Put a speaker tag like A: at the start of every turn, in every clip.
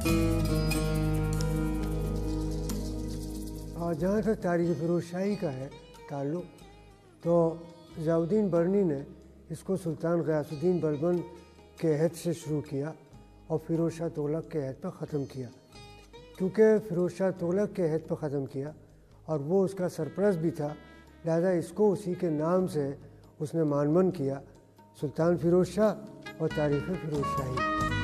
A: जहाँ तक तारीख़ फ़िरोज़ शाही का है ताल्लुक़, तो ज़ियाउद्दीन बर्नी ने इसको सुल्तान ग़ियासुद्दीन बलबन के अहद से शुरू किया और फ़िरोज़ शाह तुग़लक़ के अहद पर ख़त्म किया। क्योंकि फ़िरोज़ शाह तुग़लक़ के अहद पर ख़त्म किया और वो उसका सरपरस्त भी था, लिहाजा इसको उसी के नाम से उसने मानमन किया, सुल्तान फ़िरोज़ शाह और तारीख़ फ़िरोज़ शाही।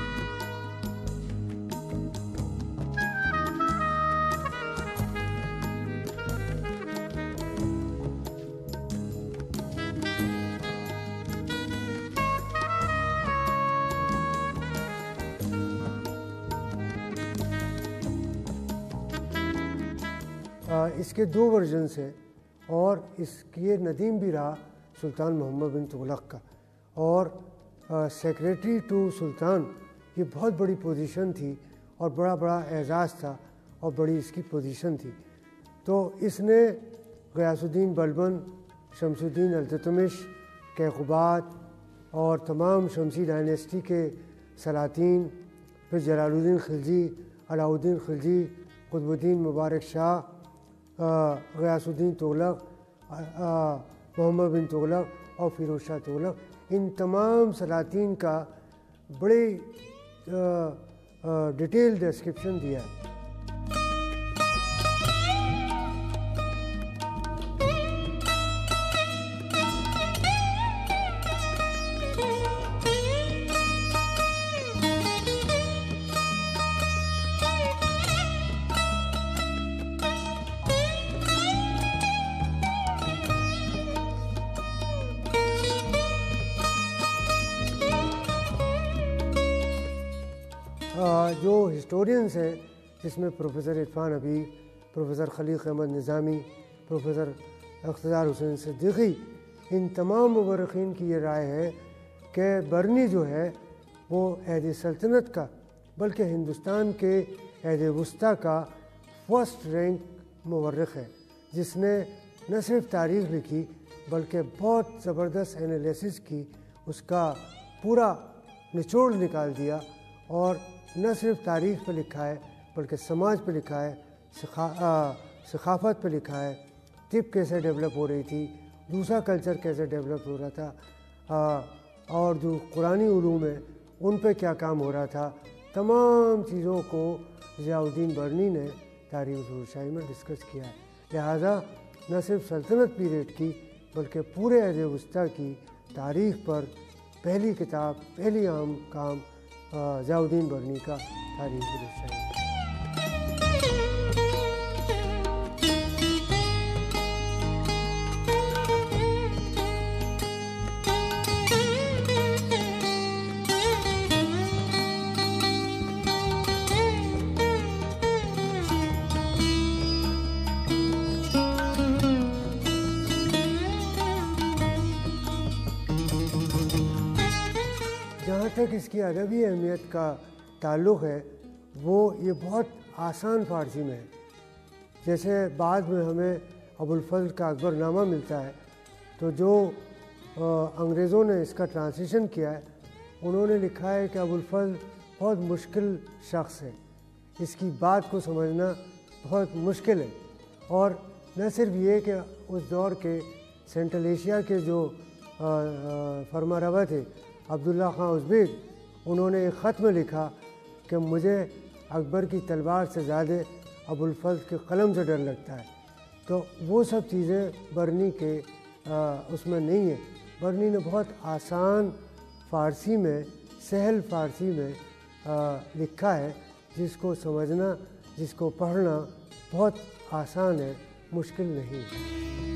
A: इसके दो वर्जन्स हैं और इसके नदीम भी रहा सुल्तान मोहम्मद बिन तुग़लक़ का। और सेक्रेटरी टू सुल्तान ये बहुत बड़ी पोजीशन थी और बड़ा बड़ा एजाज़ था और बड़ी इसकी पोजीशन थी। तो इसने ग़ियासुद्दीन बलबन, शमसुद्दीन अल्तुतमिश, कैक़ुबात और तमाम शमसी डायनेस्टी के सलातीन, फिर जलालुद्दीन खिलजी, अलाउद्दीन खिलजी, क़ुतबुद्दीन मुबारक शाह, ग़ियासुद्दीन तुग़लक़, मोहम्मद बिन तुग़लक़ और फ़िरोज़ शाह तुग़लक़, इन तमाम सलातीन का बड़े डिटेल डिस्क्रिप्शन दिया है। जो हिस्टोरियंस हैं जिसमें professor Irfan Habib, professor Khaliq Ahmad Nizami, professor Iqtidar Hussain Siddiqui, इन तमाम मुवर्रिख़ीन की ये राय है कि बर्नी जो है वो अहद सल्तनत का बल्कि हिंदुस्तान के अहद वस्ता का फर्स्ट रैंक मुवर्रिख़ है, जिसने न सिर्फ तारीख़ लिखी बल्कि बहुत ज़बरदस्त एनालिसिस की, उसका पूरा निचोड़ निकाल दिया और न सिर्फ तारीख़ पे लिखा है बल्कि समाज पे लिखा है, सक़ाफ़त पे लिखा है, तिब कैसे डेवलप हो रही थी, दूसरा कल्चर कैसे डेवलप हो रहा था, और जो कुरानी उलूम है उन पे क्या काम हो रहा था। तमाम चीज़ों को ज़ियाउद्दीन बर्नी ने तारीख़ फ़िरोज़ शाही में डिस्कस किया है। लिहाजा न सिर्फ सल्तनत पीरियड की बल्कि पूरे अहद वस्ता की तारीख़ पर पहली किताब, पहली आम काम ज़ियाउद्दीन बर्नी का तारीख़ फ़िरोज़ शाही। जहाँ तक इसकी अदबी अहमियत का ताल्लुक़ है वो ये बहुत आसान फ़ारसी में है। जैसे बाद में हमें अबुल फ़ज़ल का अकबरनामा मिलता है, तो जो अंग्रेज़ों ने इसका ट्रांसलेशन किया है उन्होंने लिखा है कि अबुल फ़ज़ल बहुत मुश्किल शख्स है, इसकी बात को समझना बहुत मुश्किल है। और न सिर्फ ये कि उस दौर के सेंट्रल एशिया के जो फरमारवा थे अब्दुल्ला खां उज़्बेक, उन्होंने एक ख़त में लिखा कि मुझे अकबर की तलवार से ज़्यादा अबुल फ़ज़ल के कलम से डर लगता है। तो वो सब चीज़ें बर्नी के उसमें नहीं है। बर्नी ने बहुत आसान फ़ारसी में, सहल फ़ारसी में लिखा है, जिसको समझना, जिसको पढ़ना बहुत आसान है, मुश्किल नहीं है।